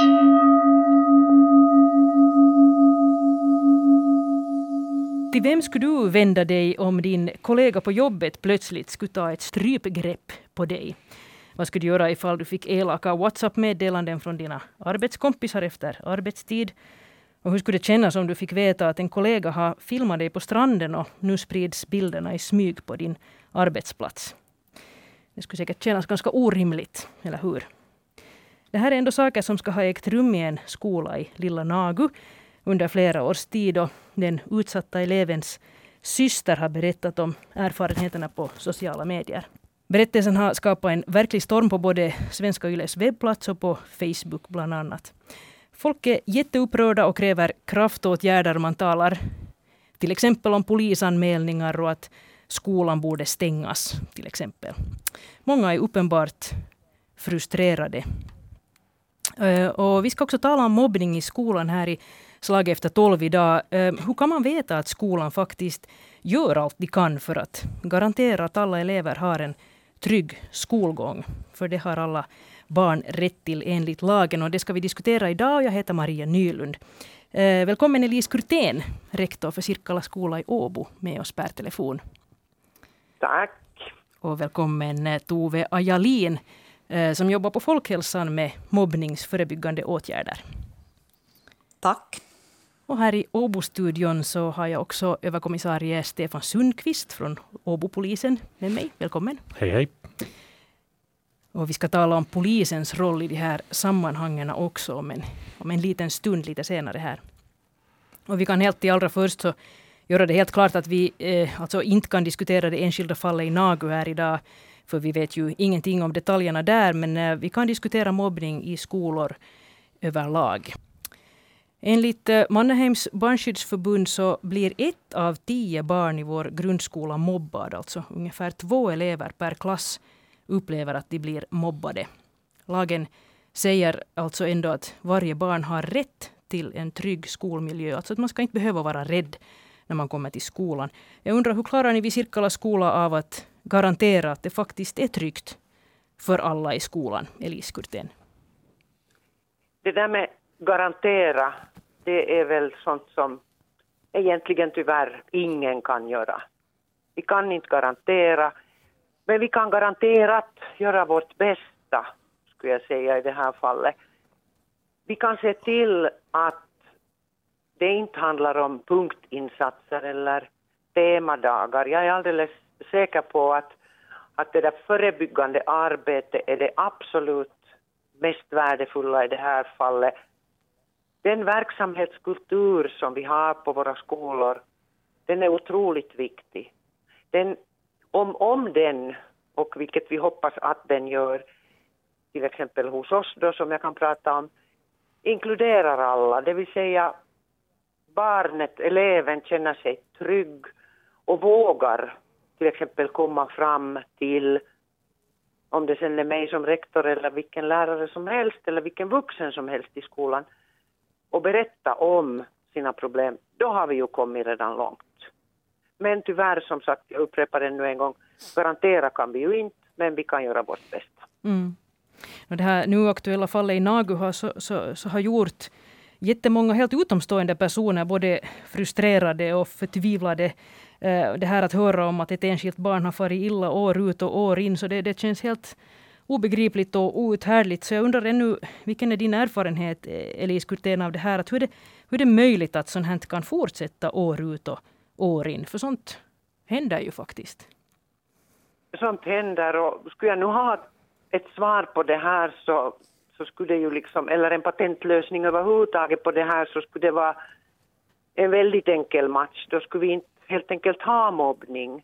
Till vem skulle du vända dig om din kollega på jobbet plötsligt skulle ta ett strypgrepp på dig? Vad skulle du göra ifall du fick elaka WhatsApp-meddelanden från dina arbetskompisar efter arbetstid? Och hur skulle det kännas om du fick veta att en kollega har filmat dig på stranden och nu sprids bilderna i smyg på din arbetsplats? Det skulle säkert kännas ganska orimligt, eller hur? Det här är ändå saker som ska ha ägt rum i en skola i Lilla Nagu under flera års tid, och den utsatta elevens syster har berättat om erfarenheterna på sociala medier. Berättelsen har skapat en verklig storm på både Svenska Yles webbplats och på Facebook bland annat. Folk är jätteupprörda och kräver kraftåtgärder. Man talar till exempel om polisanmälningar och att skolan borde stängas till exempel. Många är uppenbart frustrerade. Och vi ska också tala om mobbning i skolan här i Slag efter 12 idag. Hur kan man veta att skolan faktiskt gör allt de kan för att garantera att alla elever har en trygg skolgång? För det har alla barn rätt till enligt lagen, och det ska vi diskutera idag. Jag heter Maria Nylund. Välkommen Elise Kurtén, rektor för Sirkkala skola i Åbo, med oss per telefon. Tack. Och välkommen Tove Ajalin, som jobbar på Folkhälsan med mobbningsförebyggande åtgärder. Tack. Och här i Åbo-studion så har jag också överkommissarie Stefan Sundqvist från Åbo-polisen med mig. Välkommen. Hej, hej. Och vi ska tala om polisens roll i de här sammanhangen också om en liten stund lite senare här. Och vi kan helt till allra först så göra det helt klart att vi alltså inte kan diskutera det enskilda fallet i Nagu här idag, för vi vet ju ingenting om detaljerna där, men vi kan diskutera mobbning i skolor överlag. Enligt Mannerheims barnskyddsförbund så blir 1 av 10 barn i vår grundskola mobbad. Alltså ungefär 2 elever per klass upplever att de blir mobbade. Lagen säger alltså ändå att varje barn har rätt till en trygg skolmiljö. Alltså att man ska inte behöva vara rädd när man kommer till skolan. Jag undrar, hur klarar ni vid Sirkkala skola av att garantera att det faktiskt är tryggt för alla i skolan? Elise Kurtén. Det där med garantera, det är väl sånt som egentligen tyvärr ingen kan göra. Vi kan inte garantera, men vi kan garanterat göra vårt bästa, skulle jag säga i det här fallet. Vi kan se till att det inte handlar om punktinsatser eller temadagar. Jag är alldeles säker på att det där förebyggande arbetet är det absolut mest värdefulla i det här fallet. Den verksamhetskultur som vi har på våra skolor, den är otroligt viktig. Om den, och vilket vi hoppas att den gör, till exempel hos oss då, som jag kan prata om, inkluderar alla. Det vill säga barnet, eleven känner sig trygg och vågar till exempel komma fram till, om det sen är mig som rektor eller vilken lärare som helst eller vilken vuxen som helst i skolan, och berätta om sina problem, då har vi ju kommit redan långt. Men tyvärr, som sagt, jag upprepar det nu en gång, garantera kan vi ju inte, men vi kan göra vårt bästa. Mm. Och det här nu aktuella fallet i Nagu har gjort jättemånga helt utomstående personer både frustrerade och förtvivlade. Det här att höra om att ett enskilt barn har farit illa år ut och år in, så det känns helt obegripligt och outhärdligt. Så jag undrar ännu, vilken är din erfarenhet, Elise Kurtén, av det här? Att hur är det möjligt att sånt här kan fortsätta år ut och år in? För sånt händer ju faktiskt. Sånt händer, och skulle jag nu ha ett svar på det här så skulle det ju liksom, eller en patentlösning överhuvudtaget på det här, så skulle det vara en väldigt enkel match. Då skulle vi inte helt enkelt ha mobbning.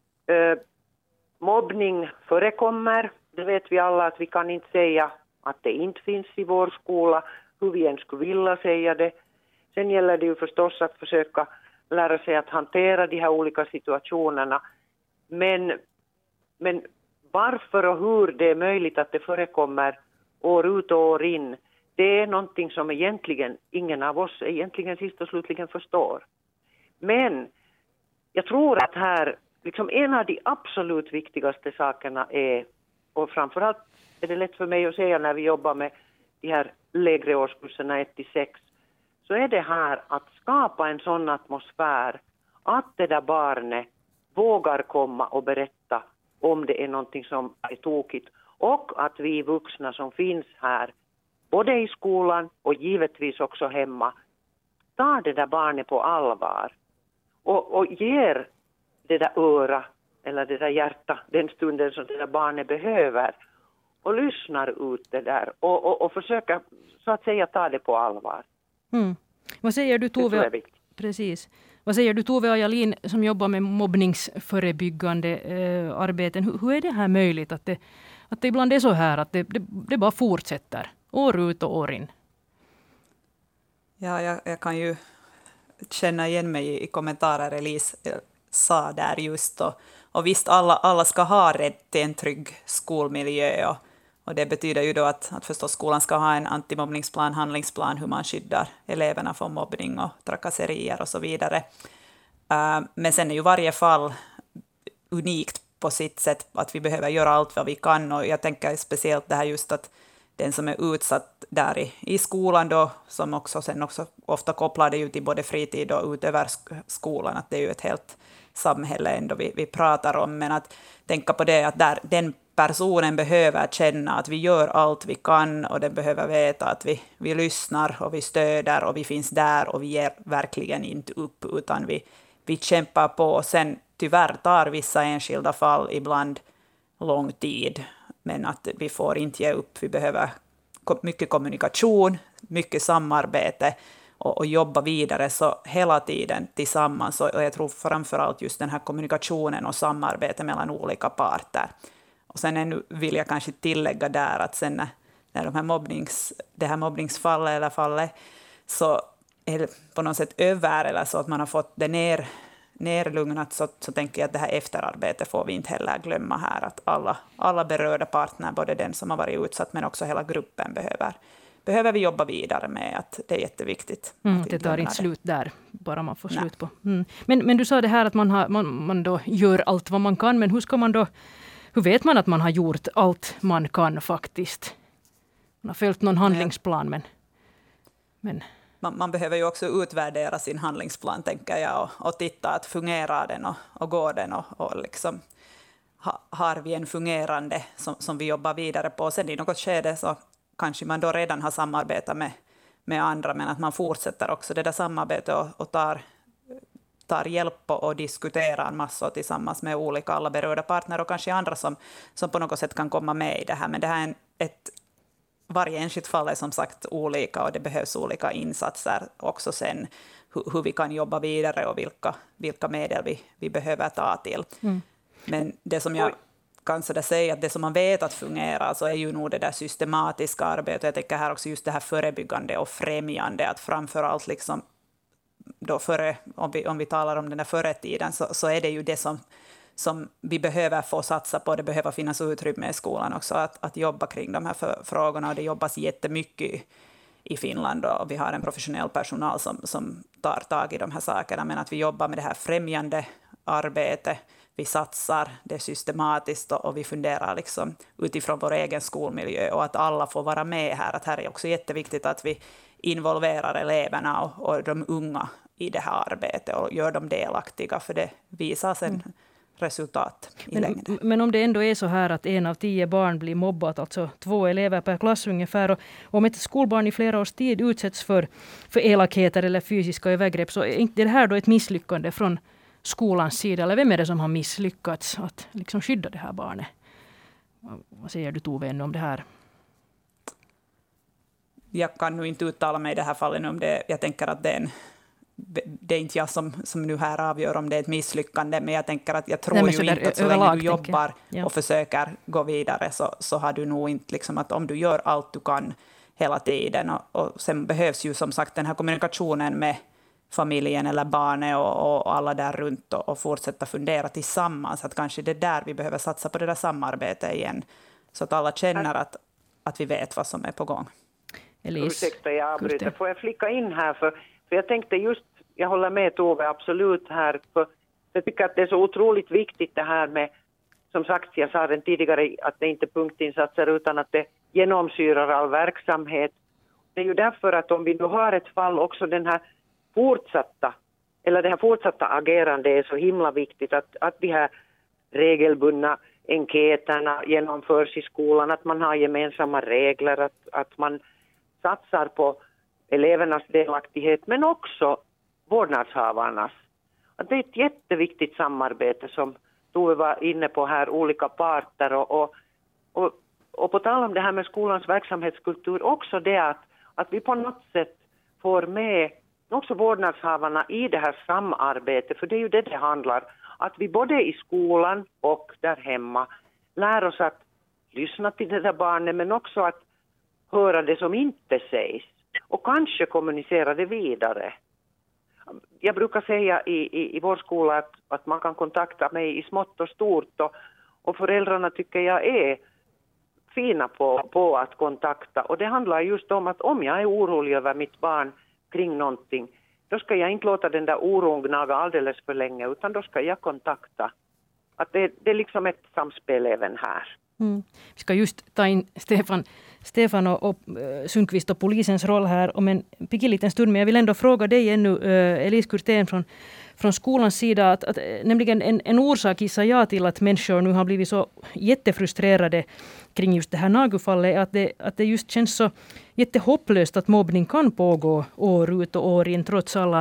Mobbning förekommer. Det vet vi alla, att vi kan inte säga att det inte finns i vår skola, hur vi än skulle vilja säga det. Sen gäller det ju förstås att försöka lära sig att hantera de här olika situationerna. Men varför och hur det är möjligt att det förekommer år ut och år in, det är någonting som egentligen ingen av oss egentligen sist och slutligen förstår. Men jag tror att här liksom en av de absolut viktigaste sakerna är, och framförallt är det lätt för mig att säga när vi jobbar med de här lägre årskurserna 1-6, så är det här att skapa en sån atmosfär att det där barnet vågar komma och berätta om det är någonting som är tokigt, och att vi vuxna som finns här, både i skolan och givetvis också hemma, tar det där barnet på allvar och ger det där öra eller det där hjärta den stunden som det där barnet behöver, och lyssnar ut det där och försöker så att säga ta det på allvar. Vad säger du, Tove? Precis. Vad säger du, Tove Ajalin, som jobbar med mobbningsförebyggande arbeten? Hur är det här möjligt att det ibland är så här att det bara fortsätter år ut och år in? Ja, jag kan ju känna igen mig i kommentarer Elise sa där just. Och visst, alla ska ha rätt till en trygg skolmiljö. Och det betyder ju då att förstås skolan ska ha en antimobbningsplan, handlingsplan, hur man skyddar eleverna från mobbning och trakasserier och så vidare. Men sen är ju varje fall unikt på sitt sätt, att vi behöver göra allt vad vi kan. Och jag tänker speciellt det här just att den som är utsatt där i skolan då, som också sen också ofta kopplar det ju till både fritid och utöver skolan, att det är ju ett helt samhälle ändå vi pratar om, men att tänka på det att där den personen behöver känna att vi gör allt vi kan, och den behöver veta att vi lyssnar och vi stöder och vi finns där och vi ger verkligen inte upp, utan vi kämpar på. Sen tyvärr tar vissa enskilda fall ibland lång tid, men att vi får inte ge upp. Vi behöver mycket kommunikation, mycket samarbete och jobba vidare så hela tiden tillsammans. Och jag tror framförallt just den här kommunikationen och samarbete mellan olika parter. Och sen ännu vill jag kanske tillägga där att sen när det här mobbningsfallet eller fallet så är det på något sätt över, eller så att man har fått det nerlugnat, så tänker jag att det här efterarbetet får vi inte heller glömma här. Att alla berörda partner, både den som har varit utsatt men också hela gruppen, behöver vi jobba vidare med. Att det är jätteviktigt. Det tar inte slut där, bara man får slut på. Men du sa det här att man då gör allt vad man kan, men hur vet man att man har gjort allt man kan faktiskt? Man har följt någon handlingsplan, men... Man behöver ju också utvärdera sin handlingsplan, tänker jag, och titta att fungerar den och går den, och liksom har vi en fungerande som vi jobbar vidare på. Sen i något skede så kanske man då redan har samarbetat med andra, men att man fortsätter också det där samarbetet och tar hjälp och diskuterar massor tillsammans med alla berörda partner och kanske andra som på något sätt kan komma med i det här. Men det här är varje enskilt fall är som sagt olika, och det behövs olika insatser också sen, hur vi kan jobba vidare och vilka medel vi behöver ta till. Men det som jag kan säga, att det som man vet att fungerar, så är ju nog det där systematiska arbetet. Jag tänker här också just det här förebyggande och främjande, att framförallt liksom då om vi talar om den där före tiden, så är det ju det som vi behöver få satsa på. Det behöver finnas utrymme i skolan också att jobba kring de här frågorna, och det jobbas jättemycket i Finland, och vi har en professionell personal som tar tag i de här sakerna, men att vi jobbar med det här främjande arbetet, vi satsar det systematiskt och vi funderar liksom utifrån vår egen skolmiljö, och att alla får vara med här. Att här är också jätteviktigt att vi involverar eleverna och de unga i det här arbetet och gör dem delaktiga, för det visar sen resultat i längden. Men om det ändå är så här att 1 av 10 barn blir mobbat, alltså 2 elever per klass ungefär, och om ett skolbarn i flera års tid utsätts för elakheter eller fysiska övergrepp, så är inte det här då ett misslyckande från skolans sida? Eller vem är det som har misslyckats att liksom skydda det här barnet? Vad säger du, Tove, ännu om det här? Jag kan nu inte uttala mig i det här fallet om det. Jag tänker att det är inte jag som nu här avgör om det är ett misslyckande, men jag tänker att jag tror ju inte att så länge du jobbar och försöker gå vidare, så har du nog inte liksom, att om du gör allt du kan hela tiden, och sen behövs ju som sagt den här kommunikationen med familjen eller barnet och alla där runt, och fortsätta fundera tillsammans, att kanske det är där vi behöver satsa på det där samarbetet igen, så att alla känner att vi vet vad som är på gång. Ursäkta, jag avbryter. Får jag flicka in här? För jag tänkte jag håller med Tove absolut här. För jag tycker att det är så otroligt viktigt det här med, som sagt, jag sa den tidigare, att det inte är punktinsatser utan att det genomsyrar all verksamhet. Det är ju därför att om vi nu har ett fall också det här fortsatta agerande är så himla viktigt att de här regelbundna enkäterna genomförs i skolan, att man har gemensamma regler, att man satsar på elevernas delaktighet men också vårdnadshavarnas. Att det är ett jätteviktigt samarbete som Tove var inne på här, olika parter och på tal om det här med skolans verksamhetskultur också det att vi på något sätt får med också vårdnadshavarna i det här samarbetet, för det är ju det handlar, att vi både i skolan och där hemma lär oss att lyssna till det där barnet men också att höra det som inte sägs och kanske kommunicera det vidare. Jag brukar säga i vår skola att man kan kontakta mig i smått och stort och föräldrarna tycker jag är fina på att kontakta, och det handlar just om att om jag är orolig över mitt barn kring någonting, då ska jag inte låta den där oron gnaga alldeles för länge, utan då ska jag kontakta. Att det är liksom ett samspel även här. Mm. Vi ska just ta in Stefan och Sundqvist och polisens roll här om en liten stund, men jag vill ändå fråga dig ännu, Elise Kurtén från skolans sida, att nämligen en orsak gissar jag till att människor nu har blivit så jättefrustrerade kring just det här Nagu-fallet, att det just känns så jättehopplöst att mobbning kan pågå år ut och år in trots alla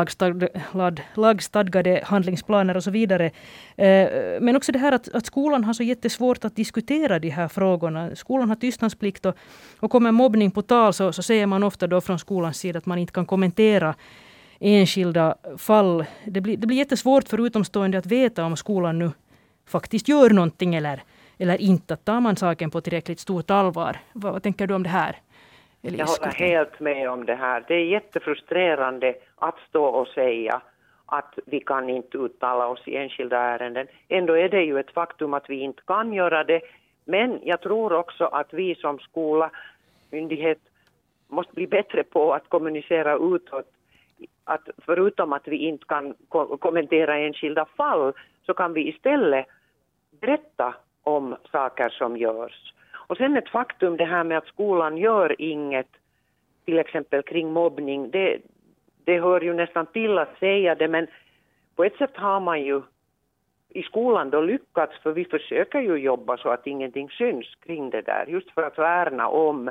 lagstadgade handlingsplaner och så vidare. Men också det här att skolan har så jättesvårt att diskutera de här frågorna. Skolan har tystnadsplikt och kommer mobbning på tal så säger man ofta då från skolans sida att man inte kan kommentera enskilda fall. Det blir jättesvårt för utomstående att veta om skolan nu faktiskt gör någonting eller inte. Tar man saken på tillräckligt stort allvar? Vad tänker du om det här, Elise? Jag håller helt med om det här. Det är jättefrustrerande att stå och säga att vi kan inte uttala oss i enskilda ärenden. Ändå är det ju ett faktum att vi inte kan göra det. Men jag tror också att vi som skola, myndighet, måste bli bättre på att kommunicera utåt. Att förutom att vi inte kan kommentera enskilda fall så kan vi istället berätta om saker som görs. Och sen ett faktum det här med att skolan gör inget, till exempel kring mobbning, det hör ju nästan till att säga det, men på ett sätt har man ju i skolan då lyckats, för vi försöker ju jobba så att ingenting syns kring det där, just för att värna om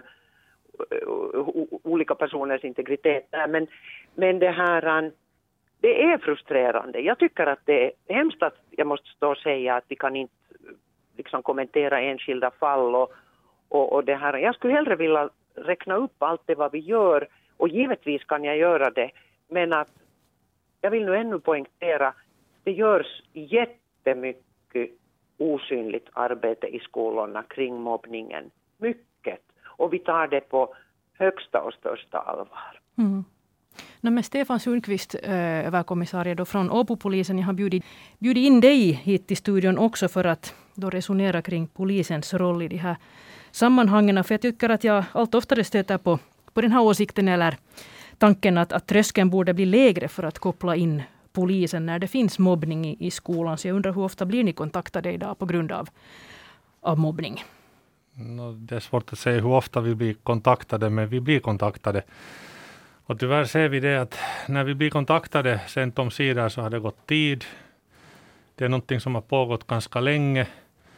olika personers integritet. Men det här, det är frustrerande. Jag tycker att det är hemskt att jag måste stå och säga att vi kan inte liksom kommentera enskilda fall och det här. Jag skulle hellre vilja räkna upp allt det vad vi gör, och givetvis kan jag göra det, men att jag vill nu ännu poängtera, det görs jättemycket osynligt arbete i skolorna kring mobbningen. Mycket. Och vi tar det på högsta och största allvar. Mm. Men Stefan Sundqvist, överkommissarie då från Åbopolisen, jag har bjudit in dig hit till studion också för att då resonera kring polisens roll i de här sammanhangen. För jag tycker att jag allt oftare stöter på den här åsikten eller tanken att tröskeln borde bli lägre för att koppla in polisen när det finns mobbning i skolan. Så jag undrar hur ofta blir ni kontaktade idag på grund av mobbning? Det är svårt att säga hur ofta vi blir kontaktade, men vi blir kontaktade. Och tyvärr ser vi det att när vi blir kontaktade sent om sidor så har det gått tid. Det är någonting som har pågått ganska länge.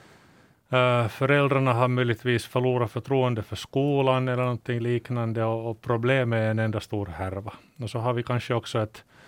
Föräldrarna har möjligtvis förlorat förtroende för skolan eller någonting liknande, och problemet är en enda stor härva. Och så har vi kanske också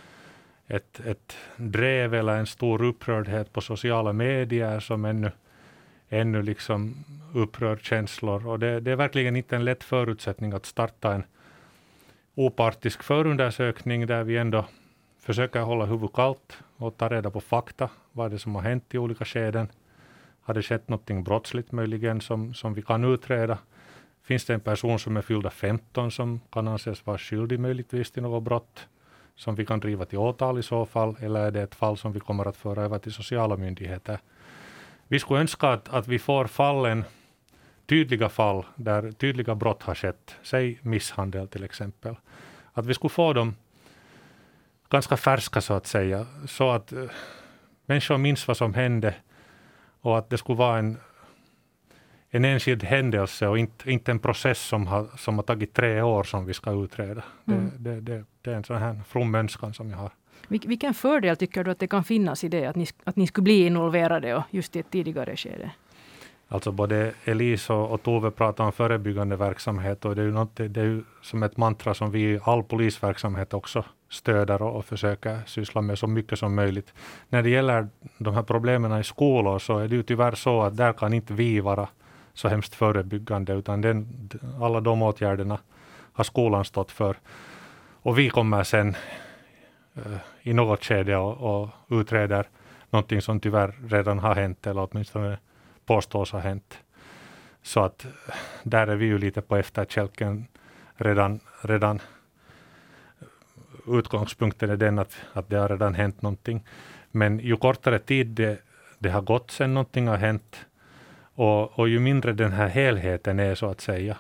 ett drev eller en stor upprördhet på sociala medier som ännu liksom upprör känslor. Och det är verkligen inte en lätt förutsättning att starta en opartisk förundersökning där vi ändå försöker hålla huvudet kallt och ta reda på fakta. Vad är det som har hänt i olika skeden? Har det skett något brottsligt möjligen som vi kan utreda? Finns det en person som är fyllda 15 som kan anses vara skyldig möjligtvis till något brott som vi kan driva till åtal i så fall? Eller är det ett fall som vi kommer att föra över till sociala myndigheter? Vi skulle önska att vi får tydliga fall där tydliga brott har skett, säg misshandel till exempel. Att vi skulle få dem ganska färska så att säga, så att människor minns vad som hände och att det skulle vara en enskild händelse och inte en process som har tagit 3 år som vi ska utreda. Det är en sån här from önskan som jag har. Vilken fördel tycker du att det kan finnas i det, att ni skulle bli involverade och just i ett tidigare skede? Alltså både Elise och Tove pratar om förebyggande verksamhet, och det är ju som ett mantra som vi i all polisverksamhet också stöder och försöker syssla med så mycket som möjligt. När det gäller de här problemen i skolor så är det ju tyvärr så att där kan inte vi vara så hemskt förebyggande, utan alla de åtgärderna har skolan stått för. Och vi kommer sen i något skede och utreder någonting som tyvärr redan har hänt, eller åtminstone påstås ha hänt. Så att där är vi ju lite på efterkälken redan. Utgångspunkten är den att det har redan hänt någonting. Men ju kortare tid det har gått sedan någonting har hänt, och ju mindre den här helheten är så att säga,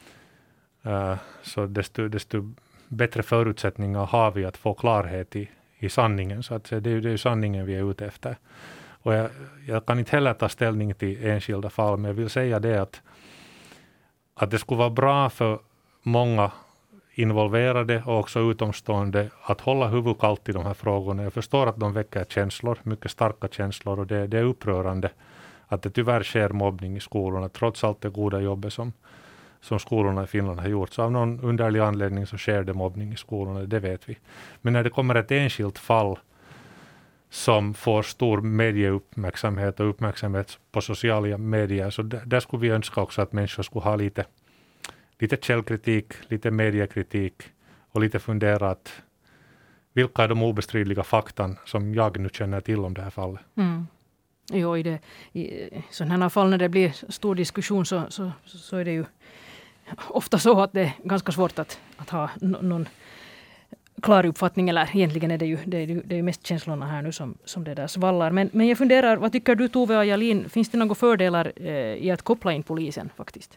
så desto bättre förutsättningar har vi att få klarhet i sanningen. Så att säga, det är ju sanningen vi är ute efter. Och jag kan inte heller ta ställning till enskilda fall, men jag vill säga det att det skulle vara bra för många involverade och också utomstående att hålla huvudet kallt i de här frågorna. Jag förstår att de väcker känslor, mycket starka känslor, och det är upprörande att det tyvärr sker mobbning i skolorna, trots allt det goda jobbet som skolorna i Finland har gjort. Så av någon underlig anledning så sker det mobbning i skolorna, det vet vi. Men när det kommer ett enskilt fall som får stor medieuppmärksamhet och uppmärksamhet på sociala medier, så där skulle vi önska också att människor skulle ha lite källkritik, lite mediekritik och lite fundera att vilka är de obestridliga faktan som jag nu känner till om det här fallet. Jo, i sådana här fall när det blir stor diskussion så är det ju ofta så att det är ganska svårt att ha någon klar uppfattning, eller egentligen är det ju mest känslorna här nu som det där svallar. Men jag funderar, vad tycker du, Tove och Jalin, finns det några fördelar i att koppla in polisen faktiskt?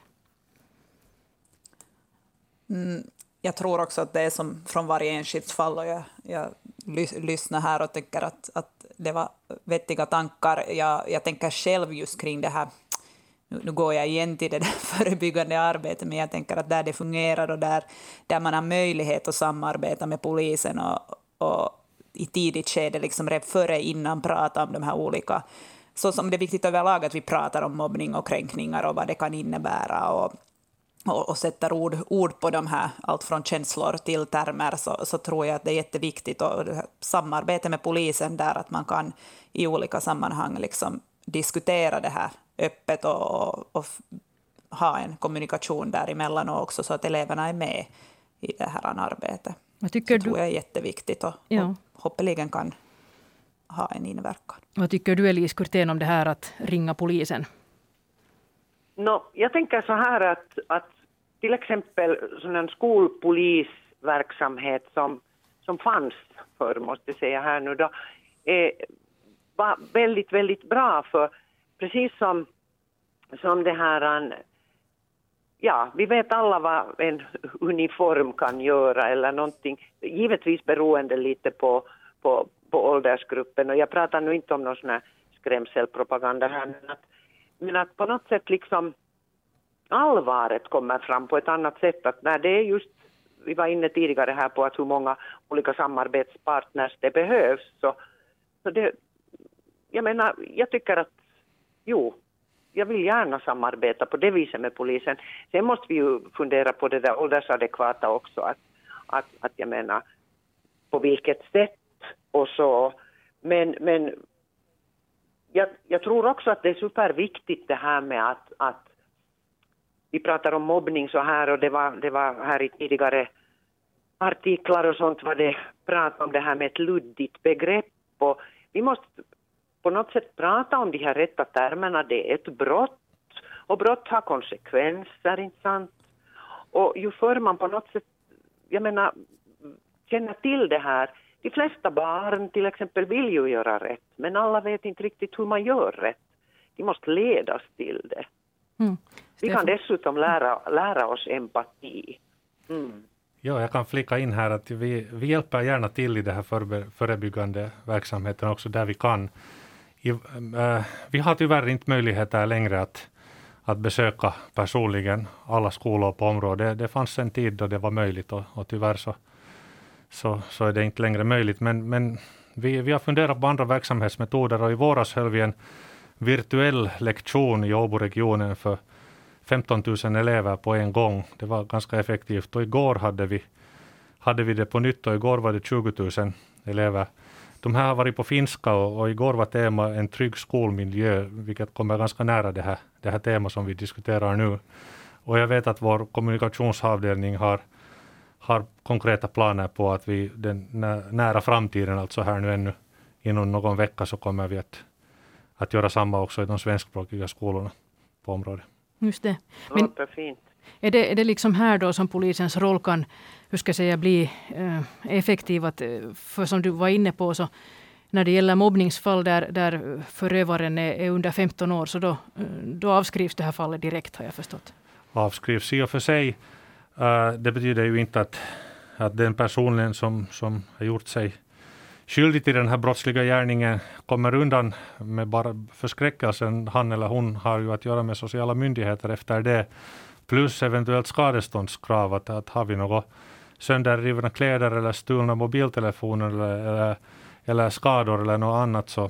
Jag tror också att det är som från varje enskilt fall, och jag lyssnar här och tänker att det var vettiga tankar. Jag tänker själv just kring det här, nu går jag igen till det där förebyggande arbetet, men jag tänker att där det fungerar och där man har möjlighet att samarbeta med polisen och i tidigt skede liksom innan prata om de här olika, så som det är viktigt överlag att vi pratar om mobbning och kränkningar och vad det kan innebära och sätter ord på de här, allt från känslor till termer, så tror jag att det är jätteviktigt, och samarbete med polisen där att man kan i olika sammanhang liksom diskutera det här öppet och ha en kommunikation däremellan, och också så att eleverna är med i det här arbetet. Vad tycker tror jag är jätteviktigt och hoppeligen kan ha en inverkan. Vad tycker du, Elise Kurtén, om det här att ringa polisen? Jag tänker så här att till exempel sån en skolpolisverksamhet som fanns förr, måste jag säga här nu då, var väldigt, väldigt bra, för precis som det här, vi vet alla vad en uniform kan göra eller någonting, givetvis beroende lite på åldersgruppen, och jag pratar nu inte om någon sån här skrämselpropaganda här, men att på något sätt liksom allvaret kommer fram på ett annat sätt, att när det är just, vi var inne tidigare här på att hur många olika samarbetspartners det behövs, så det, jag menar, jag tycker att jag vill gärna samarbeta på det viset med polisen. Sen måste vi ju fundera på det där åldersadekvata också, att jag menar på vilket sätt och så, men jag tror också att det är superviktigt det här med att vi pratar om mobbning så här, och det var här i tidigare artiklar och sånt var det prat om det här med ett luddigt begrepp, och vi måste på något sätt prata om de här rätta termerna. Det är ett brott, och brott har konsekvenser, inte sant? Och ju förr man på något sätt, jag menar, känner till det här, de flesta barn till exempel vill ju göra rätt, men alla vet inte riktigt hur man gör rätt. De måste ledas till det. Vi kan dessutom lära oss empati. Ja, jag kan flika in här att vi hjälper gärna till i det här förebyggande verksamheten också där vi kan. Vi har tyvärr inte möjligheter längre att besöka personligen alla skolor på området. Det fanns en tid då det var möjligt och tyvärr så är det inte längre möjligt. Men vi har funderat på andra verksamhetsmetoder och i våras höll vi en virtuell lektion i Åboregionen för 15 000 elever på en gång. Det var ganska effektivt och igår hade vi det på nytt och igår var det 20 000 elever. De här har varit på finska och igår var tema en trygg skolmiljö, vilket kommer ganska nära det här tema som vi diskuterar nu. Och jag vet att vår kommunikationsavdelning har konkreta planer på att vi den nära framtiden, alltså här nu ännu inom någon vecka, så kommer vi att göra samma också i de svenskspråkiga skolorna på området. Just det. Men Fint. är det liksom här då som polisens roll kan, hur ska jag säga, bli effektiv? För som du var inne på, så när det gäller mobbningsfall där förövaren är under 15 år, så då avskrivs det här fallet direkt, har jag förstått. Avskrivs i och för sig. Det betyder ju inte att den personen som har gjort sig skyldig till den här brottsliga gärningen kommer undan med bara förskräckelsen. Han eller hon har ju att göra med sociala myndigheter efter det. Plus eventuellt skadeståndskrav, att har vi något sönderrivna kläder eller stulna mobiltelefoner eller skador eller något annat, så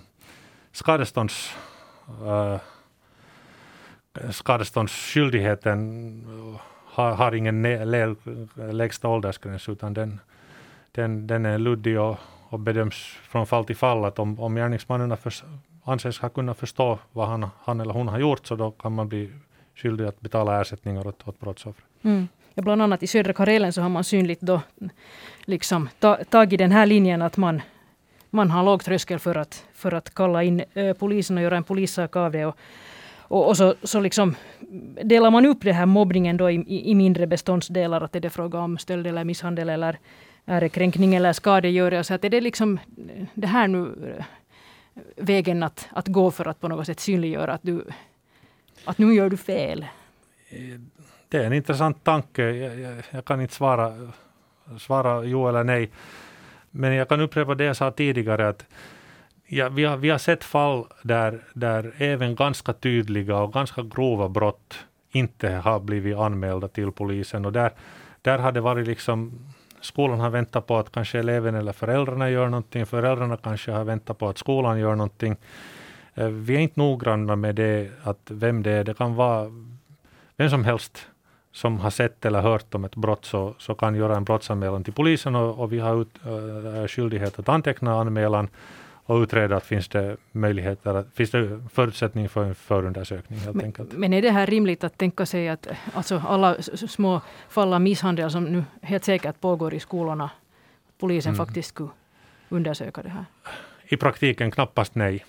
skadeståndsskyldigheten har ingen lägsta åldersgräns, utan den är luddig och bedöms från fall till fall, att om gärningsmannen anses ha kunnat förstå vad han eller hon har gjort, så då kan man bli skyldig att betala ersättningar åt brottsoffer. Mm. Ja, bland annat i södra Karelen så har man synligt då liksom tagit den här linjen att man har låg tröskel för att kalla in polisen och göra en polissak av det. Och så liksom delar man upp det här mobbningen då i mindre beståndsdelar, att är det fråga om stöld eller misshandel eller ärekränkning eller skadegörelse. Så att är det liksom det här nu vägen att gå för att på något sätt synliggöra att nu gör du fel? Det är en intressant tanke. Jag kan inte svara jo eller nej. Men jag kan upprepa det jag sa tidigare, att vi har sett fall där även ganska tydliga och ganska grova brott inte har blivit anmälda till polisen. Och där har det varit liksom, skolan har väntat på att kanske eleven eller föräldrarna gör någonting. Föräldrarna kanske har väntat på att skolan gör någonting. Vi är inte noggranna med det, att vem det är. Det kan vara vem som helst som har sett eller hört om ett brott, så kan göra en brottsanmälan till polisen, och vi har skyldighet att anteckna anmälan och utreda att finns det förutsättning för en förundersökning helt enkelt. Men är det här rimligt att tänka sig att alltså alla små fall av misshandel som nu helt säkert pågår i skolorna, polisen faktiskt skulle undersöka det här? I praktiken knappast nej.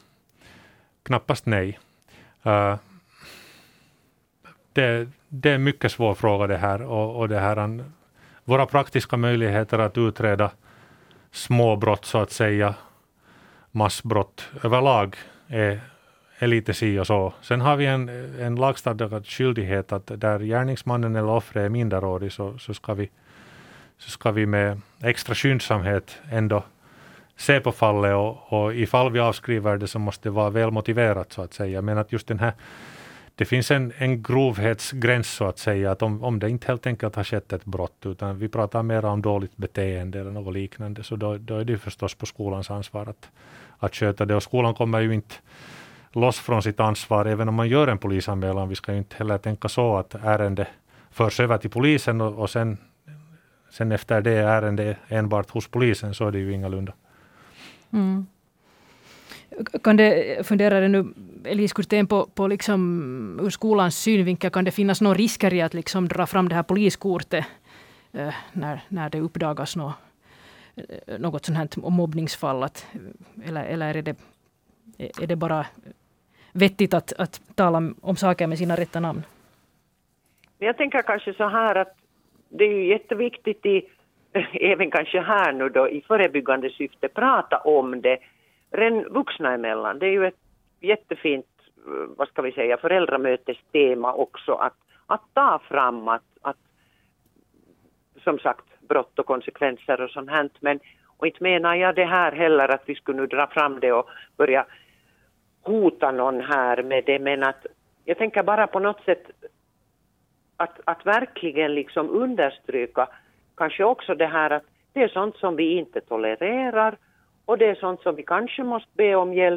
Det är en mycket svår fråga det här, och det här, våra praktiska möjligheter att utreda småbrott, så att säga, massbrott överlag är lite si och så. Sen har vi en lagstadgad skyldighet att där gärningsmannen eller offret är minderårig, så ska vi med extra skyndsamhet ändå se på fallet, och ifall vi avskriver det så måste det vara väl motiverat, så att säga. Men att just det finns en grovhetsgräns, så att säga, att om det inte helt enkelt har skett ett brott, utan vi pratar mer om dåligt beteende eller något liknande, så då är det förstås på skolans ansvar att sköta det. Och skolan kommer ju inte loss från sitt ansvar, även om man gör en polisanmälan. Vi ska ju inte heller tänka så att ärende förs över till polisen och sen efter det ärende enbart hos polisen, så är det ju ingalunda. Mm. Kan det, funderar nu Elise Kurtén på liksom ur skolans synvinkel, kan det finnas några risker i att liksom dra fram det här poliskortet när det uppdagas något sånt här mobbningsfall, eller är det bara vettigt att tala om saker med sina rätta namn? Jag tänker kanske så här att det är ju jätteviktigt även kanske här nu då i förebyggande syfte prata om det redan vuxna emellan. Det är ju ett jättefint, vad ska vi säga, föräldramötestema också att ta fram att som sagt brott och konsekvenser och sånt här. Men och inte menar jag det här heller att vi skulle nu dra fram det och börja hota någon här med det, men att jag tänker bara på något sätt att verkligen liksom understryka kanske också det här att det är sånt som vi inte tolererar och det är sånt som vi kanske måste be om hjälp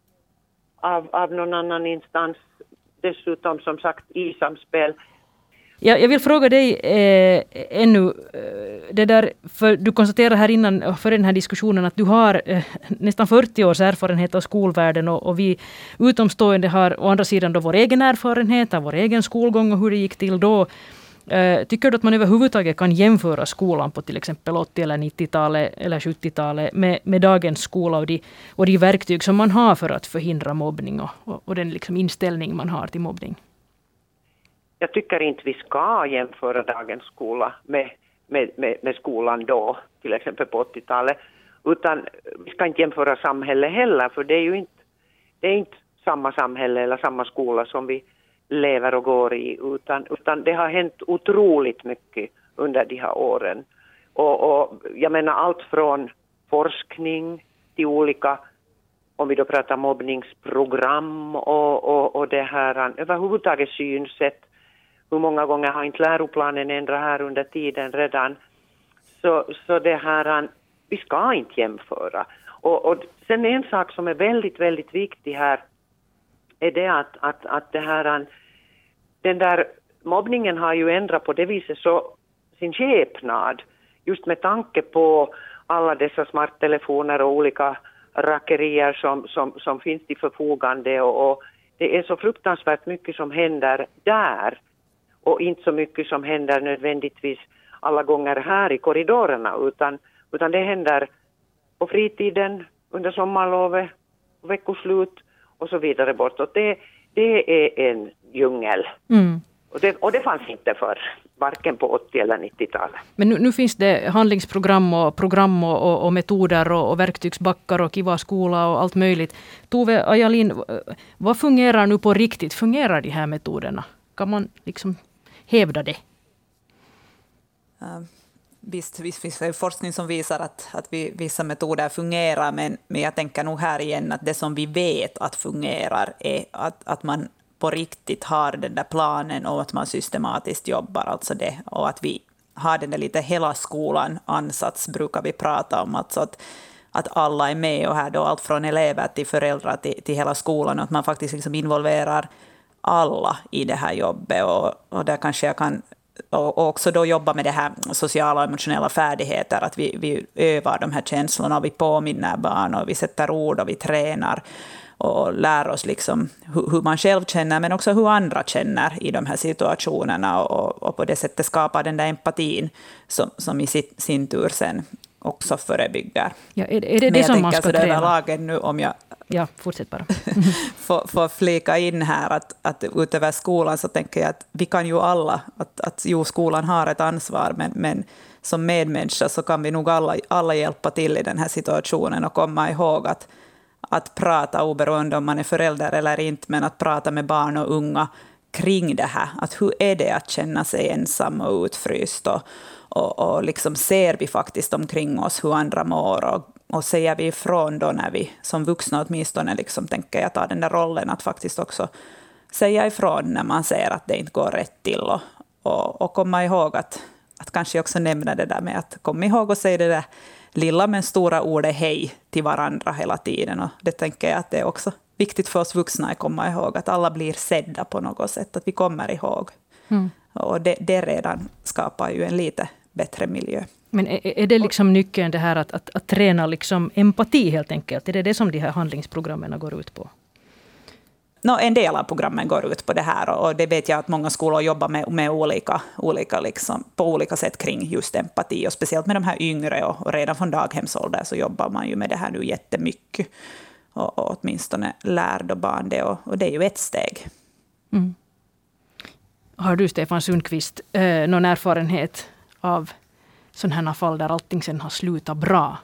av någon annan instans. Dessutom som sagt i samspel. Jag vill fråga dig ännu, det där, för du konstaterar här innan för den här diskussionen att du har nästan 40 års erfarenhet av skolvärlden och vi utomstående har å andra sidan då vår egen erfarenhet av vår egen skolgång och hur det gick till då. Tycker du att man överhuvudtaget kan jämföra skolan på till exempel 80- eller 90-talet eller 70-talet med dagens skola och de verktyg som man har för att förhindra mobbning och den liksom inställning man har till mobbning? Jag tycker inte vi ska jämföra dagens skola med skolan då, till exempel på 80-talet. Utan vi ska inte jämföra samhälle heller, för det är inte samma samhälle eller samma skola som vi lever och går i. Utan det har hänt otroligt mycket under de här åren. Och jag menar allt från forskning till olika, om vi då pratar mobbningsprogram och det här överhuvudtaget synsätt. Hur många gånger har inte läroplanen ändrat här under tiden redan. Så det här, vi ska inte jämföra. Och sen en sak som är väldigt, väldigt viktig här är det att det här, den där mobbningen har ju ändrat på det viset så sin skepnad. Just med tanke på alla dessa smarttelefoner och olika rackerier som finns till förfogande. Och det är så fruktansvärt mycket som händer där. Och inte så mycket som händer nödvändigtvis alla gånger här i korridorerna. Utan det händer på fritiden, under sommarlovet, veckoslut och så vidare bortåt. Det är en djungel. Mm. Och det fanns inte för varken på 80- eller 90-talet. Men nu finns det handlingsprogram och metoder och verktygsbackar och Kiva skola och allt möjligt. Tove Ajalin, vad fungerar nu på riktigt? Fungerar de här metoderna? Kan man liksom hävda det? Visst finns det forskning som visar att vissa metoder fungerar, men jag tänker nog här igen att det som vi vet att fungerar är att man på riktigt har den där planen och att man systematiskt jobbar, alltså det, och att vi har den där lite hela skolan ansats brukar vi prata om, alltså att alla är med och här då allt från elever till föräldrar till hela skolan, och att man faktiskt liksom involverar alla i det här jobbet och där kanske jag kan och också då jobba med det här sociala och emotionella färdigheter, att vi övar de här känslorna och vi påminner barn och vi sätter ord och vi tränar och lär oss liksom hur man själv känner men också hur andra känner i de här situationerna och på det sättet skapar den där empatin som i sin tur sen också förebygger. Ja, är det som man ska träna? Överlagen nu om jag fortsätt bara. får flika in här att utöver skolan så tänker jag att vi kan ju alla, att skolan har ett ansvar, men som medmänniska så kan vi nog alla hjälpa till i den här situationen och komma ihåg att prata oberoende om man är förälder eller inte, men att prata med barn och unga kring det här. Att hur är det att känna sig ensam och utfryst och liksom ser vi faktiskt omkring oss hur andra mår och säger vi ifrån då när vi som vuxna åtminstone liksom tänker jag ta den där rollen att faktiskt också säga ifrån när man ser att det inte går rätt till och komma ihåg att kanske också nämna det där med att komma ihåg och säga det där lilla men stora ordet hej till varandra hela tiden, och det tänker jag att det är också viktigt för oss vuxna att komma ihåg att alla blir sedda på något sätt, att vi kommer ihåg. Och det redan skapar ju en lite bättre miljö. Men är det liksom nyckeln det här att träna liksom empati helt enkelt? Är det som de här handlingsprogrammen går ut på? En del av programmen går ut på det här, och det vet jag att många skolor jobbar med olika liksom, på olika sätt kring just empati, och speciellt med de här yngre och redan från daghemsålder så jobbar man ju med det här nu jättemycket och åtminstone lär då barn det, och det är ju ett steg. Mm. Har du, Stefan Sundqvist, någon erfarenhet av sådana här fall där allting sen har slutat bra?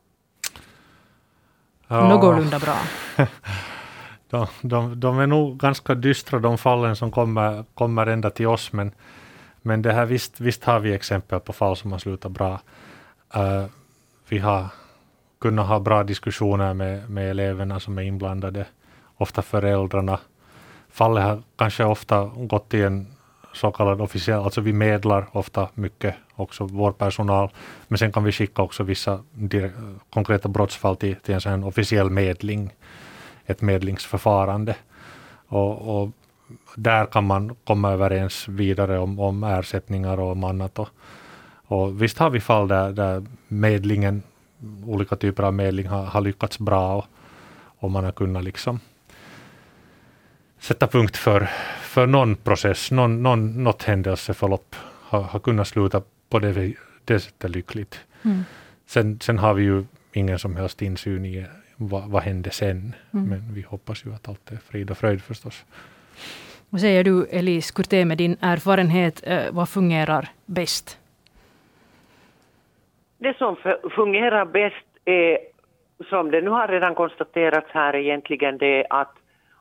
Ja. Någorlunda bra. De är nog ganska dystra, de fallen som kommer ända till oss, men det här visst har vi exempel på fall som har slutat bra. Vi har kunnat ha bra diskussioner med eleverna som är inblandade, ofta föräldrarna fallet har kanske ofta gått till en så kallad officiell, alltså vi medlar ofta mycket också vår personal, men sen kan vi skicka också vissa konkreta brottsfall till en sån officiell medling, ett medlingsförfarande. Och där kan man komma överens vidare om ersättningar och om annat. Och visst har vi fall där medlingen, olika typer av medling har lyckats bra och man har kunnat liksom sätta punkt för någon process, något händelseförlopp har kunnat sluta på det sättet lyckligt. Sen har vi ju ingen som helst insyn i vad hände sen, men vi hoppas ju att allt är frid och fröjd förstås. Vad säger du, Elise Kurté, med din erfarenhet, vad fungerar bäst? Det som fungerar bäst är, som det nu har redan konstaterats här, egentligen det att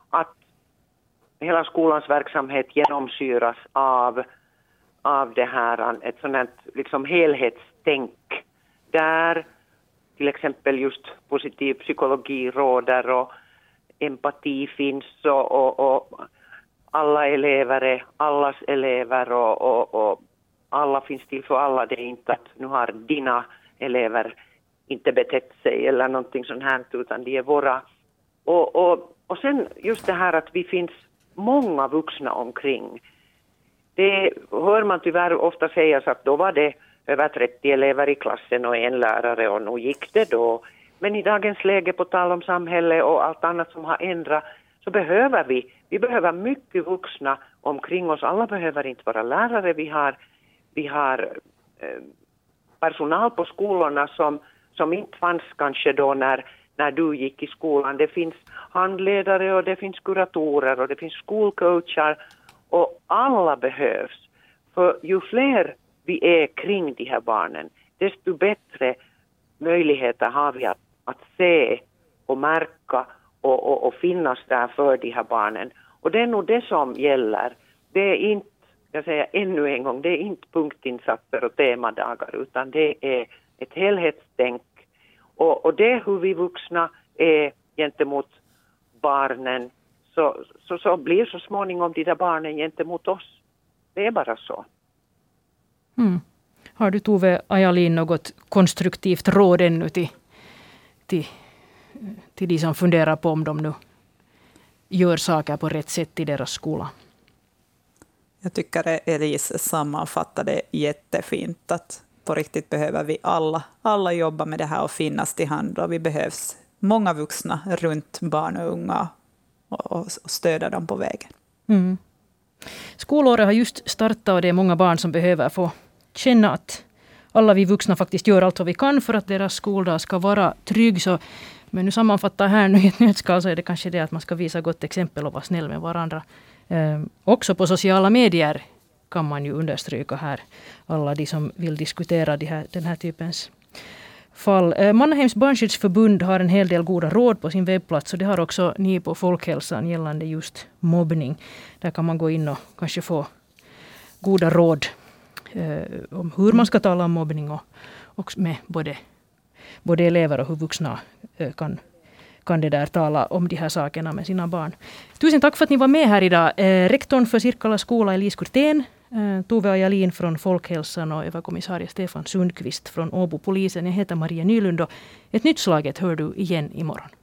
hela skolans verksamhet genomsyras av det här, ett sådant liksom helhetstänk där till exempel just positiv psykologi råder och empati finns och alla elever är allas elever och alla finns till för alla. Det är inte att nu har dina elever inte betett sig eller någonting sånt här, utan de är våra. Och sen just det här att vi finns många vuxna omkring. Det hör man tyvärr ofta sägas att då var det över 30 elever i klassen och en lärare och nu gick det då. Men i dagens läge, på tal om samhälle och allt annat som har ändrat, så behöver vi behöver mycket vuxna omkring oss. Alla behöver inte vara lärare. Vi har personal på skolorna som inte fanns kanske då när du gick i skolan. Det finns handledare och det finns kuratorer och det finns skolcoachar och alla behövs. För ju fler vi är kring de här barnen, desto bättre möjligheter har vi att se och märka och finnas där för de här barnen. Och det är nog det som gäller. Det är inte, jag säger ännu en gång, det är inte punktinsatser och temadagar, utan det är ett helhetstänk. Och det är hur vi vuxna är gentemot barnen, så blir så småningom de där barnen gentemot oss. Det är bara så. Har du, Tove Ajalin, något konstruktivt råd ännu till de som funderar på om de nu gör saker på rätt sätt i deras skola? Jag tycker Elise sammanfattade jättefint att på riktigt behöver vi alla jobba med det här och finnas till hand, och vi behövs många vuxna runt barn och unga och stödja dem på vägen. Skolåret har just startat och det är många barn som behöver få känna att alla vi vuxna faktiskt gör allt vad vi kan för att deras skoldag ska vara trygg. Men nu sammanfattar här nu i ett nötskal, så är det kanske det att man ska visa gott exempel och vara snäll med varandra. Också på sociala medier kan man ju understryka här alla de som vill diskutera den här typens fall. Mannaheims barnskyddsförbund har en hel del goda råd på sin webbplats, och det har också ni på Folkhälsan gällande just mobbning. Där kan man gå in och kanske få goda råd om hur man ska tala om mobbning och med både elever och hur vuxna kan det där tala om de här sakerna med sina barn. Tusen tack för att ni var med här idag. Rektorn för Sirkkala skola Elise Kurtén, Tove Ajalin från Folkhälsan och överkommissarie Stefan Sundqvist från Åbo polisen. Jag heter Maria Nylund och ett nytt slaget hör du igen imorgon.